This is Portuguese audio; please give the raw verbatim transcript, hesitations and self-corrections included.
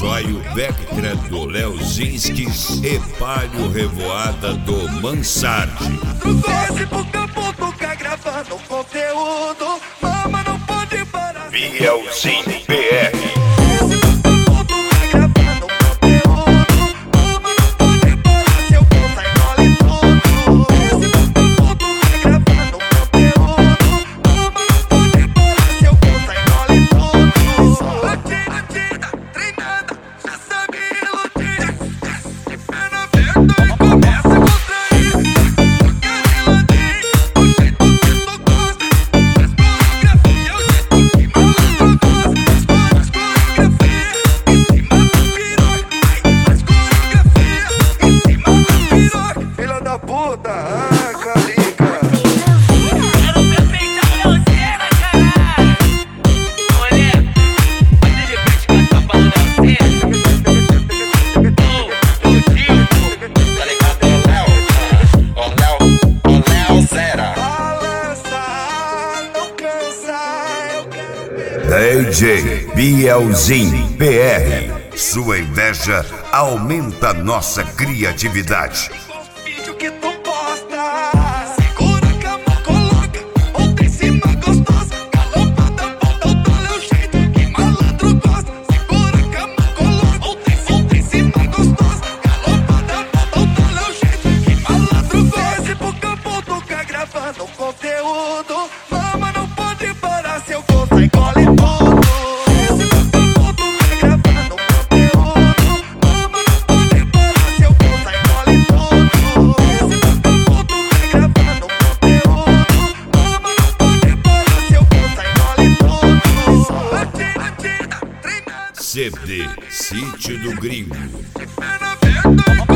Zóio Vectra do Leozinskis e Palio Revoada do Mansardi. Gravando conteúdo, mama não pode parar. Bielzinho B R. D J Bielzinho B R. Sua inveja aumenta nossa criatividade. Vídeo que tu posta, segura a cama, coloca outra em cima gostosa. Calopada, volta o tolo é o jeito que malandro gosta. Segura a cama, coloca outra em cima gostosa. Calopada, volta o tolo é o jeito que malandro gosta. Desce pro campo, tu tá gravando conteúdo. Mama não pode parar, seu gosto engole tudo. C D Sítio do Gringo. Pena verde.